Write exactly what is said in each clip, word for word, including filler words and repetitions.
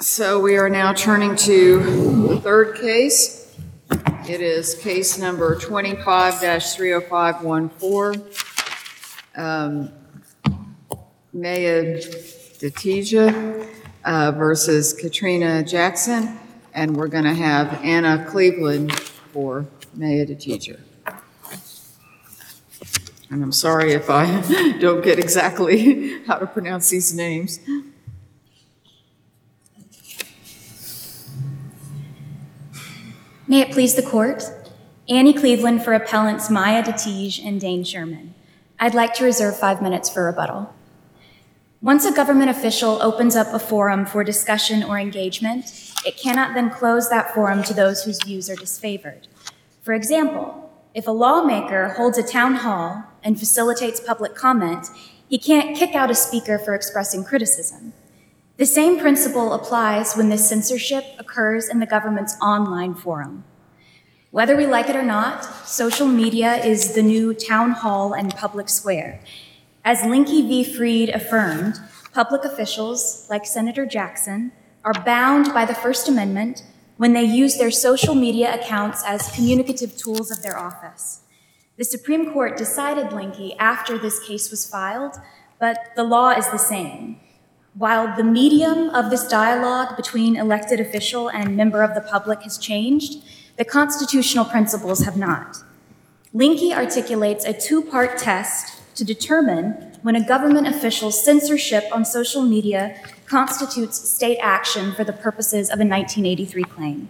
So we are now turning to the third case. It is case number twenty-five dash three oh five one four. Um, Maya Detija uh, versus Katrina Jackson. And we're going to have Anna Cleveland for Maya Detija. And I'm sorry if I don't get exactly how to pronounce these names. May it please the court, Annie Cleveland for appellants Maya Detija and Dane Sherman. I'd like to reserve five minutes for rebuttal. Once a government official opens up a forum for discussion or engagement, it cannot then close that forum to those whose views are disfavored. For example, if a lawmaker holds a town hall and facilitates public comment, he can't kick out a speaker for expressing criticism. The same principle applies when this censorship occurs in the government's online forum. Whether we like it or not, social media is the new town hall and public square. As Linke v. Fried affirmed, public officials, like Senator Jackson, are bound by the First Amendment when they use their social media accounts as communicative tools of their office. The Supreme Court decided Linke after this case was filed, but the law is the same. While the medium of this dialogue between elected official and member of the public has changed, the constitutional principles have not. Linke articulates a two-part test to determine when a government official's censorship on social media constitutes state action for the purposes of a nineteen eighty-three claim.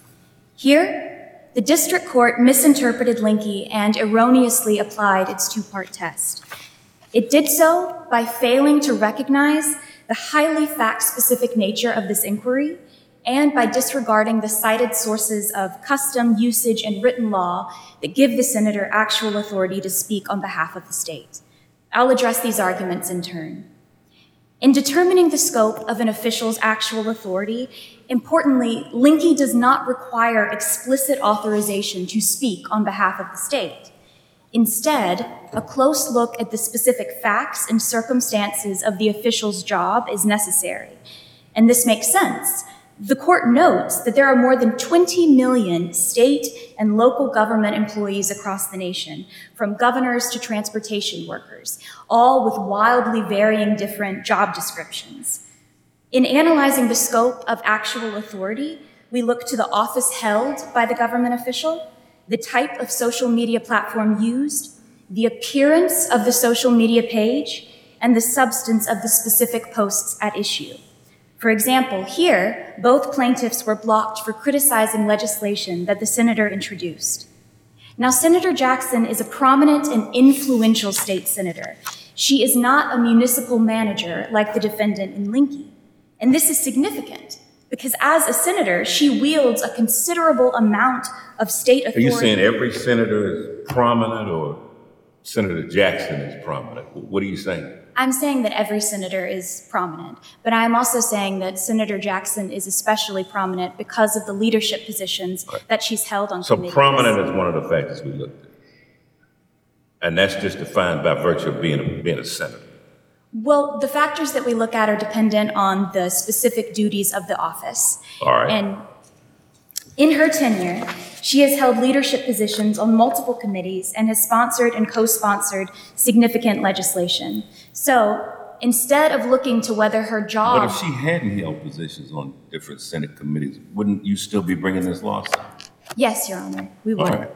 Here, the district court misinterpreted Linke and erroneously applied its two-part test. It did so by failing to recognize the highly fact-specific nature of this inquiry, and by disregarding the cited sources of custom, usage, and written law that give the senator actual authority to speak on behalf of the state. I'll address these arguments in turn. In determining the scope of an official's actual authority, importantly, Linke does not require explicit authorization to speak on behalf of the state. Instead, a close look at the specific facts and circumstances of the official's job is necessary. And this makes sense. The court notes that there are more than twenty million state and local government employees across the nation, from governors to transportation workers, all with wildly varying different job descriptions. In analyzing the scope of actual authority, we look to the office held by the government official, the type of social media platform used, the appearance of the social media page, and the substance of the specific posts at issue. For example, here, both plaintiffs were blocked for criticizing legislation that the senator introduced. Now, Senator Jackson is a prominent and influential state senator. She is not a municipal manager like the defendant in Linke. And this is significant because as a senator, she wields a considerable amount of state authority. Are you saying every senator is prominent or Senator Jackson is prominent? What are you saying? I'm saying that every senator is prominent, but I'm also saying that Senator Jackson is especially prominent because of the leadership positions right. that she's held on so committees. So prominent is one of the factors we looked at. And that's just defined by virtue of being a, being a senator. Well, the factors that we look at are dependent on the specific duties of the office. All right. And in her tenure, she has held leadership positions on multiple committees and has sponsored and co-sponsored significant legislation. So instead of looking to whether her job... But if she hadn't held positions on different Senate committees, wouldn't you still be bringing this lawsuit? Yes, Your Honor, we would. All right.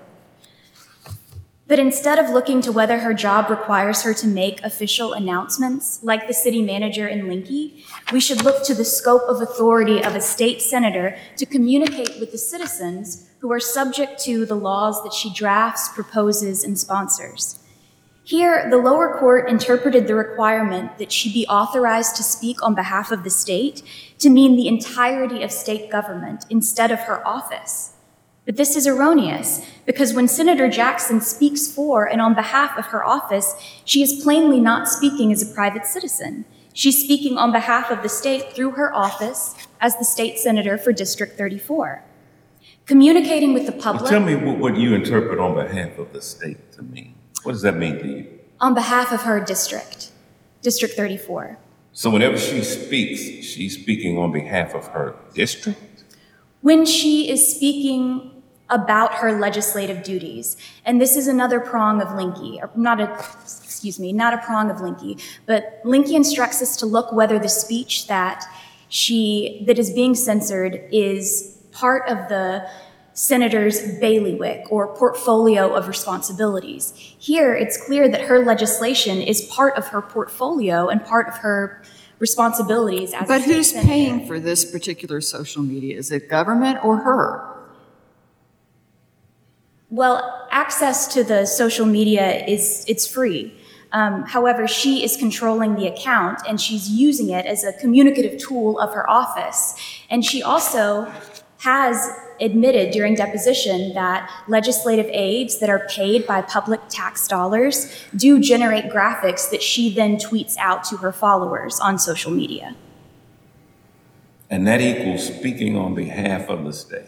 But instead of looking to whether her job requires her to make official announcements, like the city manager in Linke, we should look to the scope of authority of a state senator to communicate with the citizens who are subject to the laws that she drafts, proposes, and sponsors. Here, the lower court interpreted the requirement that she be authorized to speak on behalf of the state to mean the entirety of state government instead of her office. But this is erroneous, because when Senator Jackson speaks for and on behalf of her office, she is plainly not speaking as a private citizen. She's speaking on behalf of the state through her office as the state senator for District thirty-four. Communicating with the public... Well, tell me what, what you interpret on behalf of the state to mean. What does that mean to you? On behalf of her district, District thirty-four. So whenever she speaks, she's speaking on behalf of her district? When she is speaking about her legislative duties, and this is another prong of Linke, or not a, excuse me, not a prong of Linke, but Linke instructs us to look whether the speech that she, that is being censored is part of the senator's bailiwick or portfolio of responsibilities. Here, it's clear that her legislation is part of her portfolio and part of her responsibilities as But a state who's senator. paying for this particular social media? Is it government or her? Well, access to the social media is, it's free. Um, however, she is controlling the account and she's using it as a communicative tool of her office. And she also has admitted during deposition that legislative aides that are paid by public tax dollars do generate graphics that she then tweets out to her followers on social media. And that equals speaking on behalf of the state.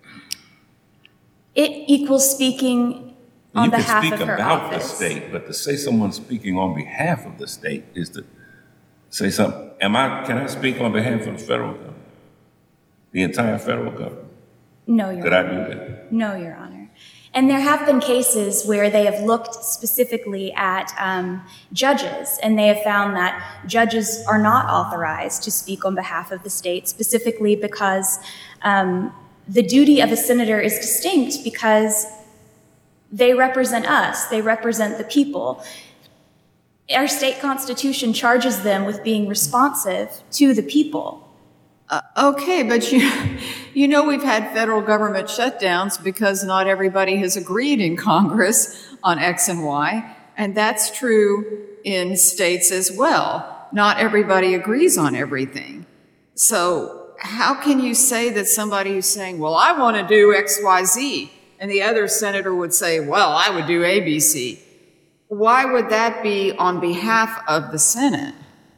It equals speaking on behalf You can of speak her about the office. state, but to say someone's speaking on behalf of the state is to say something. Am I, can I speak on behalf of the federal government? The entire federal government? No, Your Could I Honor. do that? No, Your Honor. And there have been cases where they have looked specifically at um, judges, and they have found that judges are not authorized to speak on behalf of the state, specifically because um, the duty of a senator is distinct because they represent us, they represent the people. Our state constitution charges them with being responsive to the people. Uh, okay, but you, you know we've had federal government shutdowns because not everybody has agreed in Congress on X and Y, and that's true in states as well. Not everybody agrees on everything. So how can you say that somebody who's saying, well, I want to do X, Y, Z, and the other senator would say, well, I would do A, B, C. Why would that be on behalf of the Senate?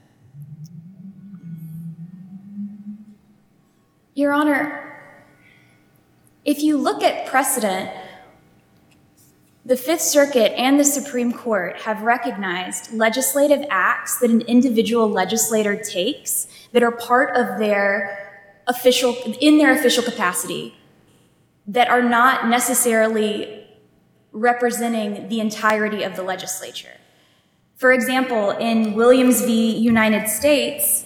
Your Honor, if you look at precedent, the Fifth Circuit and the Supreme Court have recognized legislative acts that an individual legislator takes that are part of their official, in their official capacity, that are not necessarily representing the entirety of the legislature. For example, in Williams v. United States,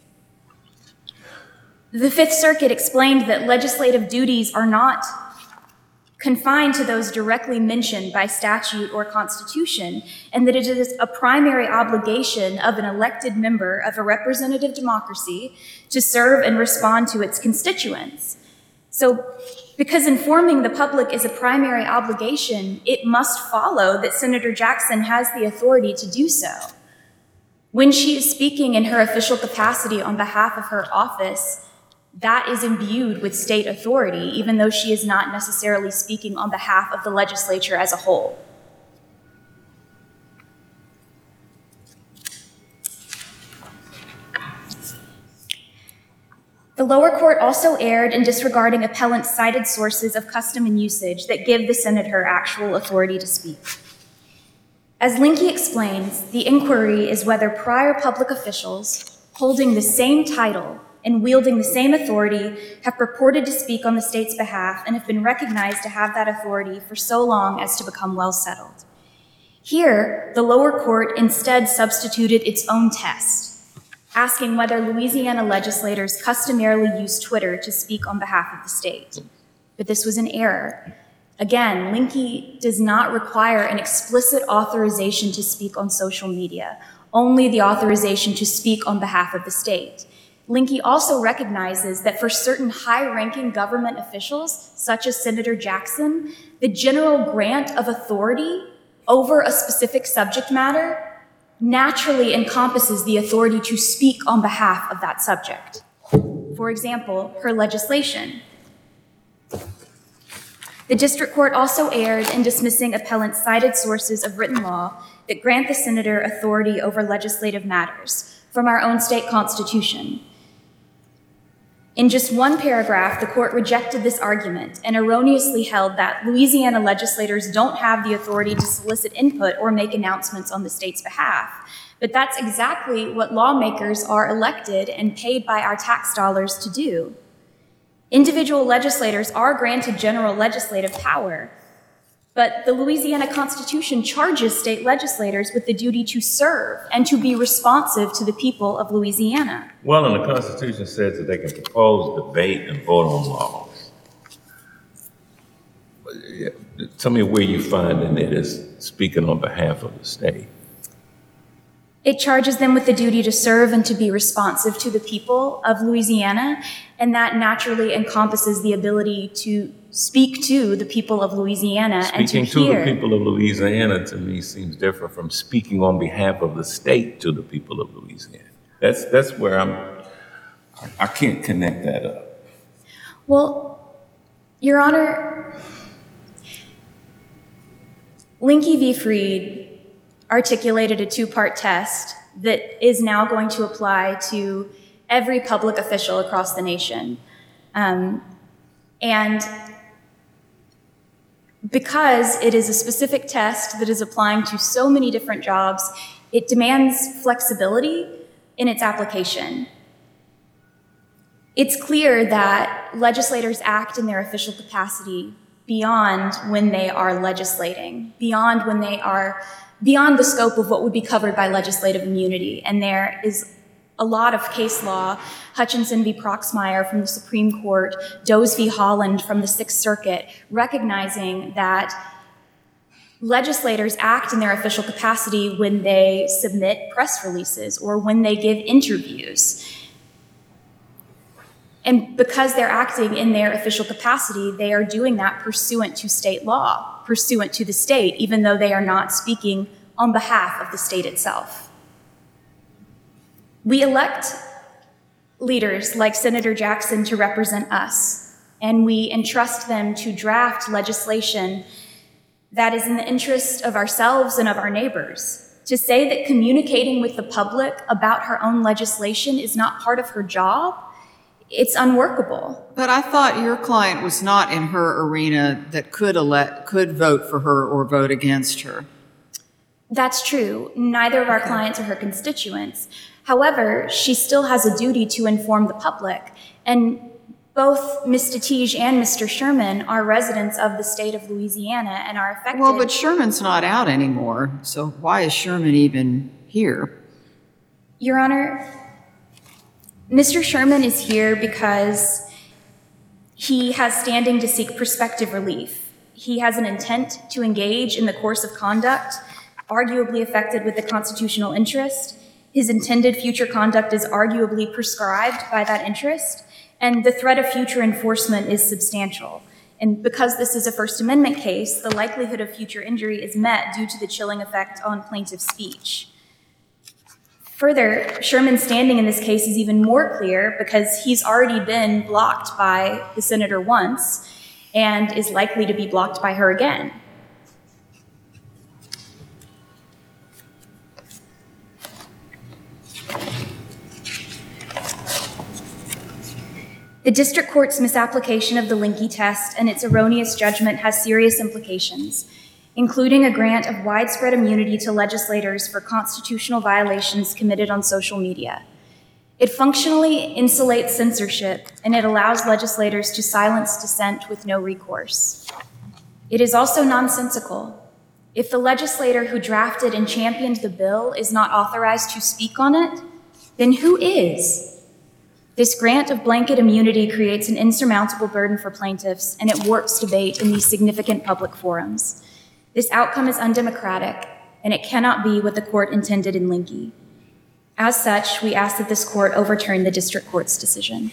the Fifth Circuit explained that legislative duties are not confined to those directly mentioned by statute or constitution, and that it is a primary obligation of an elected member of a representative democracy to serve and respond to its constituents. So, because informing the public is a primary obligation, it must follow that Senator Jackson has the authority to do so. When she is speaking in her official capacity on behalf of her office, that is imbued with state authority, even though she is not necessarily speaking on behalf of the legislature as a whole. The lower court also erred in disregarding appellant's cited sources of custom and usage that give the senator actual authority to speak. As Linke explains, the inquiry is whether prior public officials holding the same title and wielding the same authority have purported to speak on the state's behalf and have been recognized to have that authority for so long as to become well settled. Here, the lower court instead substituted its own test, asking whether Louisiana legislators customarily use Twitter to speak on behalf of the state. But this was an error. Again, Linke does not require an explicit authorization to speak on social media, only the authorization to speak on behalf of the state. Linke also recognizes that for certain high-ranking government officials, such as Senator Jackson, the general grant of authority over a specific subject matter naturally encompasses the authority to speak on behalf of that subject. For example, her legislation. The district court also erred in dismissing appellant's cited sources of written law that grant the senator authority over legislative matters from our own state constitution. In just one paragraph, the court rejected this argument and erroneously held that Louisiana legislators don't have the authority to solicit input or make announcements on the state's behalf, But that's exactly what lawmakers are elected and paid by our tax dollars to do. Individual legislators are granted general legislative power, but the Louisiana Constitution charges state legislators with the duty to serve and to be responsive to the people of Louisiana. Well, and the Constitution says that they can propose, debate, and vote on laws. Tell me where you find in it is speaking on behalf of the state. It charges them with the duty to serve and to be responsive to the people of Louisiana, and that naturally encompasses the ability to speak to the people of Louisiana Speaking and to to hear. the people of Louisiana, to me, seems different from speaking on behalf of the state to the people of Louisiana. That's that's where I'm. I can't connect that up. Well, Your Honor, Linke v. Freed articulated a two-part test that is now going to apply to every public official across the nation. Um, and because it is a specific test that is applying to so many different jobs, it demands flexibility in its application. It's clear that legislators act in their official capacity beyond when they are legislating, beyond when they are beyond the scope of what would be covered by legislative immunity. And there is a lot of case law, Hutchinson v. Proxmire from the Supreme Court, Does v. Holland from the Sixth Circuit, recognizing that legislators act in their official capacity when they submit press releases or when they give interviews. And because they're acting in their official capacity, they are doing that pursuant to state law, pursuant to the state, even though they are not speaking on behalf of the state itself. We elect leaders like Senator Jackson to represent us, and we entrust them to draft legislation that is in the interest of ourselves and of our neighbors. To say that communicating with the public about her own legislation is not part of her job, it's unworkable. But I thought your client was not in her arena that could elect, could vote for her or vote against her. That's true. Neither of our clients are her constituents. However, she still has a duty to inform the public. And both Miz Tittige and Mister Sherman are residents of the state of Louisiana and are affected. Well, but Sherman's not out anymore, so why is Sherman even here? Your Honor, Mister Sherman is here because he has standing to seek prospective relief. He has an intent to engage in the course of conduct, arguably affected with the constitutional interest. His intended future conduct is arguably prescribed by that interest, and the threat of future enforcement is substantial. And because this is a First Amendment case, the likelihood of future injury is met due to the chilling effect on plaintiff's speech. Further, Sherman's standing in this case is even more clear because he's already been blocked by the senator once and is likely to be blocked by her again. The district court's misapplication of the Linke test and its erroneous judgment has serious implications, including a grant of widespread immunity to legislators for constitutional violations committed on social media. It functionally insulates censorship, and it allows legislators to silence dissent with no recourse. It is also nonsensical. If the legislator who drafted and championed the bill is not authorized to speak on it, then who is? This grant of blanket immunity creates an insurmountable burden for plaintiffs, and it warps debate in these significant public forums. This outcome is undemocratic, and it cannot be what the court intended in Linke. As such, we ask that this court overturn the district court's decision.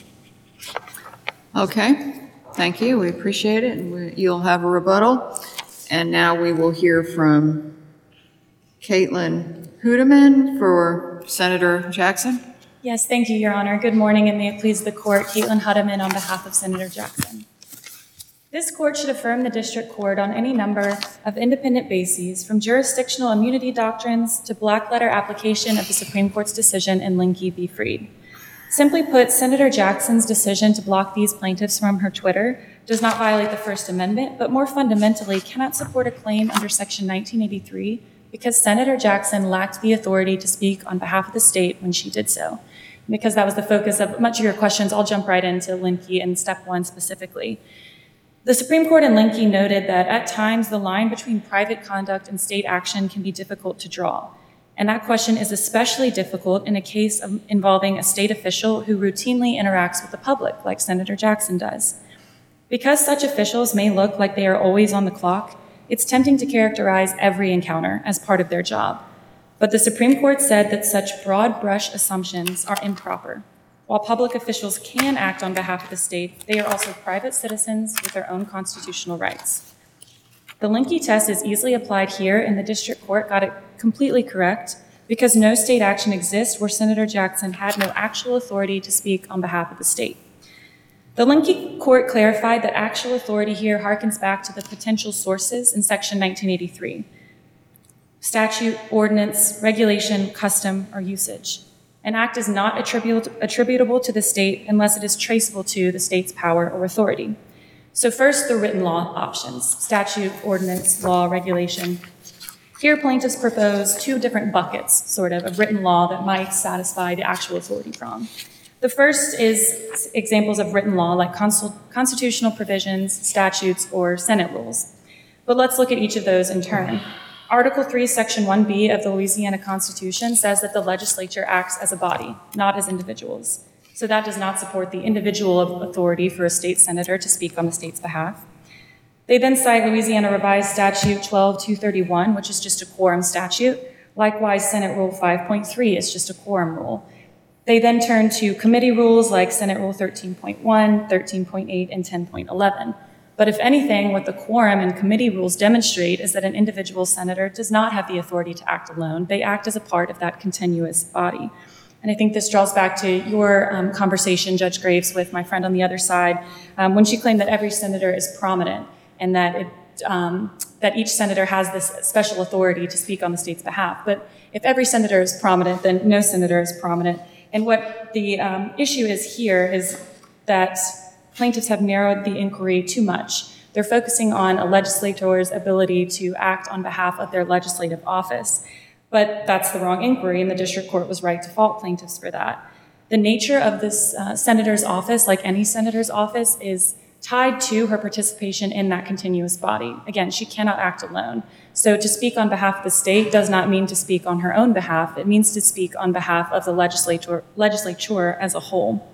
Okay, thank you. We appreciate it, and we, you'll have a rebuttal. And now we will hear from Caitlin Hudeman for Senator Jackson. Yes, thank you, Your Honor. Good morning, and may it please the court, Caitlin Hudeman on behalf of Senator Jackson. This court should affirm the district court on any number of independent bases, from jurisdictional immunity doctrines to black-letter application of the Supreme Court's decision in Linke v. Freed. Simply put, Senator Jackson's decision to block these plaintiffs from her Twitter does not violate the First Amendment, but more fundamentally cannot support a claim under Section nineteen eighty-three because Senator Jackson lacked the authority to speak on behalf of the state when she did so. Because that was the focus of much of your questions, I'll jump right into Linkey and step one specifically. The Supreme Court in Linkey noted that at times the line between private conduct and state action can be difficult to draw. And that question is especially difficult in a case of involving a state official who routinely interacts with the public, like Senator Jackson does. Because such officials may look like they are always on the clock, it's tempting to characterize every encounter as part of their job. But the Supreme Court said that such broad brush assumptions are improper. While public officials can act on behalf of the state, they are also private citizens with their own constitutional rights. The Linkey test is easily applied here, and the district court got it completely correct because no state action exists where Senator Jackson had no actual authority to speak on behalf of the state. The Linkey court clarified that actual authority here harkens back to the potential sources in Section nineteen eighty-three: statute, ordinance, regulation, custom, or usage. An act is not attributable, attributable to the state unless it is traceable to the state's power or authority. So first, the written law options: statute, ordinance, law, regulation. Here, plaintiffs propose two different buckets, sort of, of written law that might satisfy the actual authority prong. The first is examples of written law like constitutional provisions, statutes, or Senate rules. But let's look at each of those in turn. Article three, Section one B of the Louisiana Constitution says that the legislature acts as a body, not as individuals. So that does not support the individual authority for a state senator to speak on the state's behalf. They then cite Louisiana Revised Statute twelve two thirty-one, which is just a quorum statute. Likewise, Senate Rule five point three is just a quorum rule. They then turn to committee rules like Senate Rule thirteen point one, thirteen point eight, and ten point eleven. But if anything, what the quorum and committee rules demonstrate is that an individual senator does not have the authority to act alone. They act as a part of that continuous body. And I think this draws back to your um, conversation, Judge Graves, with my friend on the other side, um, when she claimed that every senator is prominent and that it, um, that each senator has this special authority to speak on the state's behalf. But if every senator is prominent, then no senator is prominent. And what the um, issue is here is that plaintiffs have narrowed the inquiry too much. They're focusing on a legislator's ability to act on behalf of their legislative office. But that's the wrong inquiry, and the district court was right to fault plaintiffs for that. The nature of this uh, senator's office, like any senator's office, is tied to her participation in that continuous body. Again, she cannot act alone. So to speak on behalf of the state does not mean to speak on her own behalf. It means to speak on behalf of the legislature, legislature as a whole.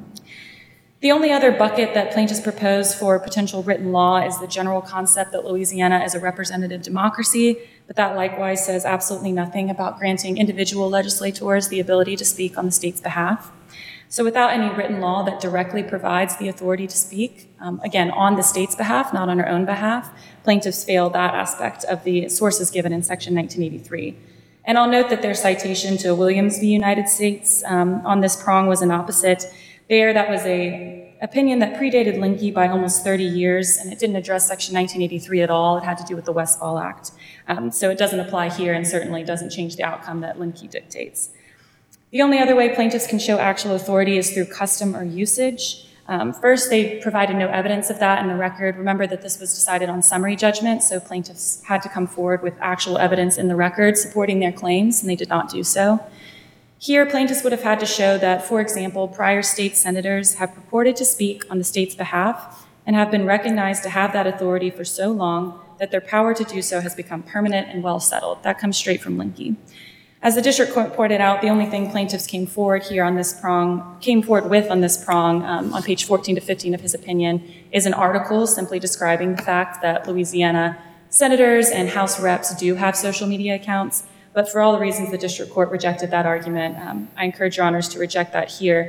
The only other bucket that plaintiffs propose for potential written law is the general concept that Louisiana is a representative democracy, but that likewise says absolutely nothing about granting individual legislators the ability to speak on the state's behalf. So without any written law that directly provides the authority to speak, um, again, on the state's behalf, not on her own behalf, plaintiffs fail that aspect of the sources given in Section nineteen eighty-three. And I'll note that their citation to Williams v. United States um, on this prong was an opposite. There, that was a opinion that predated Linkey by almost thirty years, and it didn't address Section nineteen eighty-three at all. It had to do with the Westfall Act. Um, so it doesn't apply here and certainly doesn't change the outcome that Linkey dictates. The only other way plaintiffs can show actual authority is through custom or usage. Um, first, they provided no evidence of that in the record. Remember that this was decided on summary judgment, so plaintiffs had to come forward with actual evidence in the record supporting their claims, and they did not do so. Here, plaintiffs would have had to show that, for example, prior state senators have purported to speak on the state's behalf and have been recognized to have that authority for so long that their power to do so has become permanent and well settled. That comes straight from Linkey. As the district court pointed out, the only thing plaintiffs came forward here on this prong, came forward with on this prong, um, on page fourteen to fifteen of his opinion, is an article simply describing the fact that Louisiana senators and House reps do have social media accounts. But for all the reasons the district court rejected that argument, um, I encourage your honors to reject that here.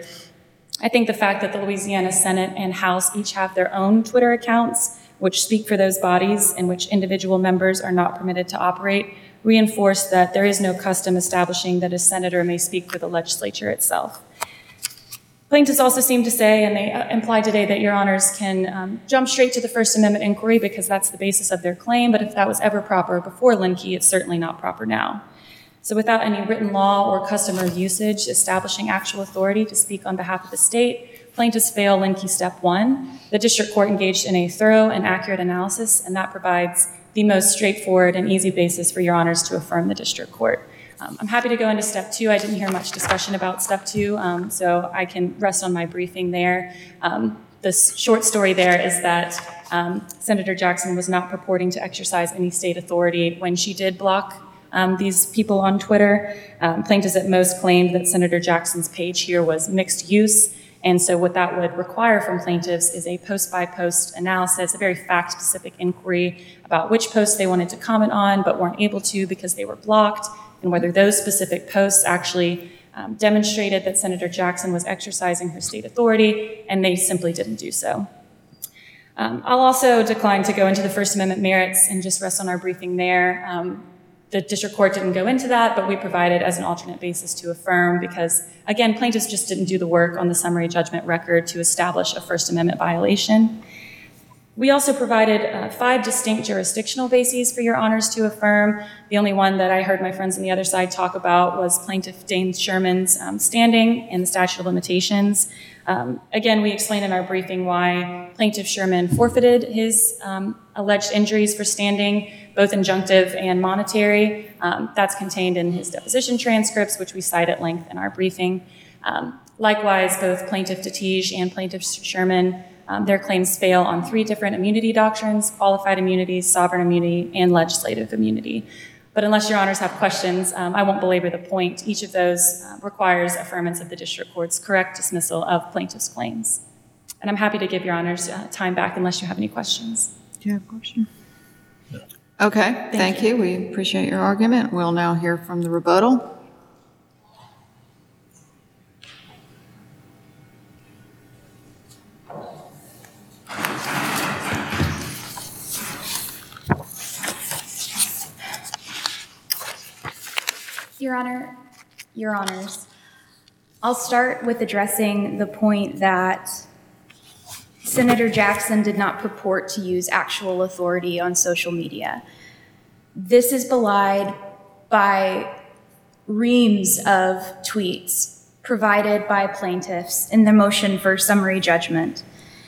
I think the fact that the Louisiana Senate and House each have their own Twitter accounts, which speak for those bodies and which individual members are not permitted to operate, reinforce that there is no custom establishing that a senator may speak for the legislature itself. Plaintiffs also seem to say, and they uh, imply today, that your honors can um, jump straight to the First Amendment inquiry because that's the basis of their claim, but if that was ever proper before Linkey, it's certainly not proper now. So without any written law or custom or usage establishing actual authority to speak on behalf of the state, plaintiffs fail Linkey step one. The district court engaged in a thorough and accurate analysis, and that provides the most straightforward and easy basis for your honors to affirm the district court. Um, I'm happy to go into step two. I didn't hear much discussion about step two, um, so I can rest on my briefing there. Um, the short story there is that um, Senator Jackson was not purporting to exercise any state authority when she did block um, these people on Twitter. Um, plaintiffs at most claimed that Senator Jackson's page here was mixed use, and so what that would require from plaintiffs is a post-by-post analysis, a very fact-specific inquiry about which posts they wanted to comment on but weren't able to because they were blocked, and whether those specific posts actually um, demonstrated that Senator Jackson was exercising her state authority, and they simply didn't do so. Um, I'll also decline to go into the First Amendment merits and just rest on our briefing there. Um, the district court didn't go into that, but we provided as an alternate basis to affirm because, again, plaintiffs just didn't do the work on the summary judgment record to establish a First Amendment violation. We also provided uh, five distinct jurisdictional bases for your honors to affirm. The only one that I heard my friends on the other side talk about was Plaintiff Dane Sherman's um, standing and the statute of limitations. Um, again, we explained in our briefing why Plaintiff Sherman forfeited his um, alleged injuries for standing, both injunctive and monetary. Um, that's contained in his deposition transcripts, which we cite at length in our briefing. Um, likewise, both Plaintiff Titij and Plaintiff Sherman, um, their claims fail on three different immunity doctrines: qualified immunity, sovereign immunity, and legislative immunity. But unless your honors have questions, um, I won't belabor the point. Each of those uh, requires affirmance of the district court's correct dismissal of plaintiff's claims. And I'm happy to give your honors uh, time back unless you have any questions. Do you have a question? No. Okay, thank, thank you. you. We appreciate your argument. We'll now hear from the rebuttal. Your Honor, Your Honors, I'll start with addressing the point that Senator Jackson did not purport to use actual authority on social media. This is belied by reams of tweets provided by plaintiffs in the motion for summary judgment.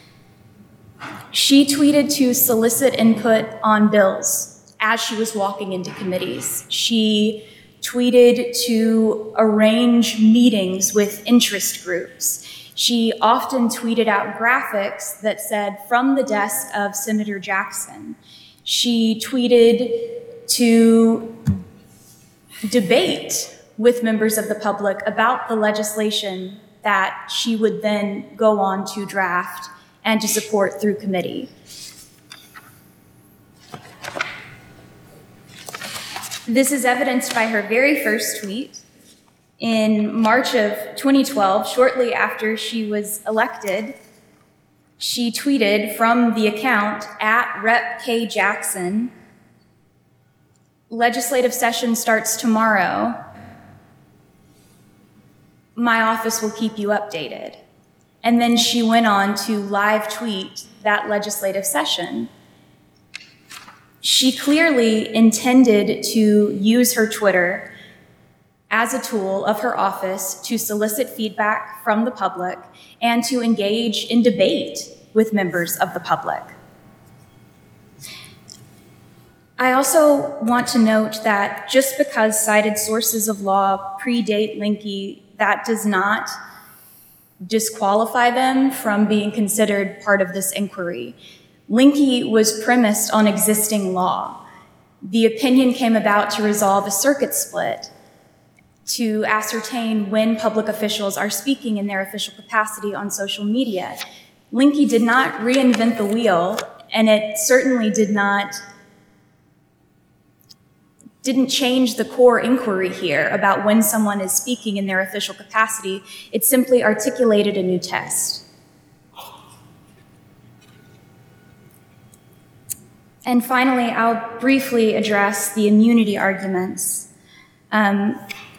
She tweeted to solicit input on bills as she was walking into committees. She tweeted to arrange meetings with interest groups. She often tweeted out graphics that said, "From the desk of Senator Jackson." She tweeted to debate with members of the public about the legislation that she would then go on to draft and to support through committee. This is evidenced by her very first tweet in March of twenty twelve, shortly after she was elected. She tweeted from the account at Rep K Jackson, "Legislative session starts tomorrow. My office will keep you updated." And then she went on to live tweet that legislative session. She clearly intended to use her Twitter as a tool of her office to solicit feedback from the public and to engage in debate with members of the public. I also want to note that just because cited sources of law predate Linke, that does not disqualify them from being considered part of this inquiry. Linke was premised on existing law. The opinion came about to resolve a circuit split to ascertain when public officials are speaking in their official capacity on social media. Linke did not reinvent the wheel, and it certainly did not didn't change the core inquiry here about when someone is speaking in their official capacity. It simply articulated a new test. And finally, I'll briefly address the immunity arguments. Um,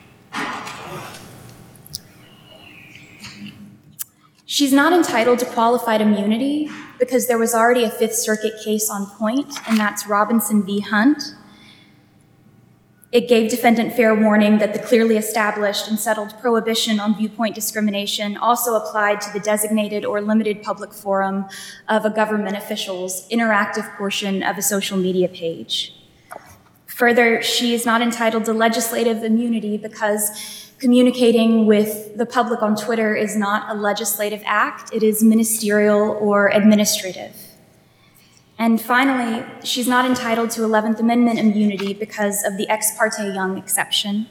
she's not entitled to qualified immunity because there was already a Fifth Circuit case on point, and that's Robinson v. Hunt. It gave defendant fair warning that the clearly established and settled prohibition on viewpoint discrimination also applied to the designated or limited public forum of a government official's interactive portion of a social media page. Further, she is not entitled to legislative immunity because communicating with the public on Twitter is not a legislative act, it is ministerial or administrative. And finally, she's not entitled to eleventh Amendment immunity because of the Ex parte Young exception.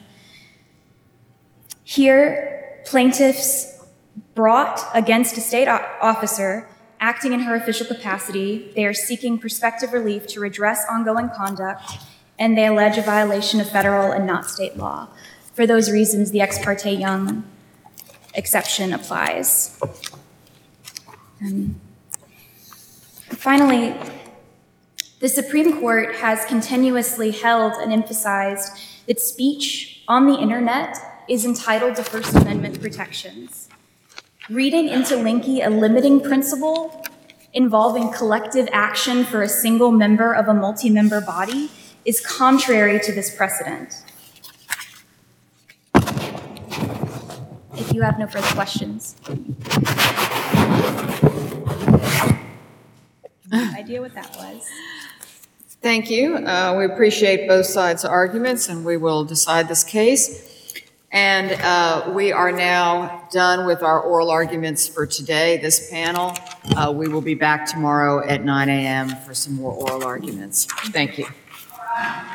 Here, plaintiffs brought against a state officer acting in her official capacity. They are seeking prospective relief to redress ongoing conduct, and they allege a violation of federal and not state law. For those reasons, the Ex parte Young exception applies. Um, finally, the Supreme Court has continuously held and emphasized that speech on the internet is entitled to First Amendment protections. Reading into Linke a limiting principle involving collective action for a single member of a multi-member body is contrary to this precedent. If you have no further questions. No idea what that was. Thank you. Uh, we appreciate both sides' arguments, and we will decide this case. And uh, we are now done with our oral arguments for today, this panel. Uh, we will be back tomorrow at nine a.m. for some more oral arguments. Thank you.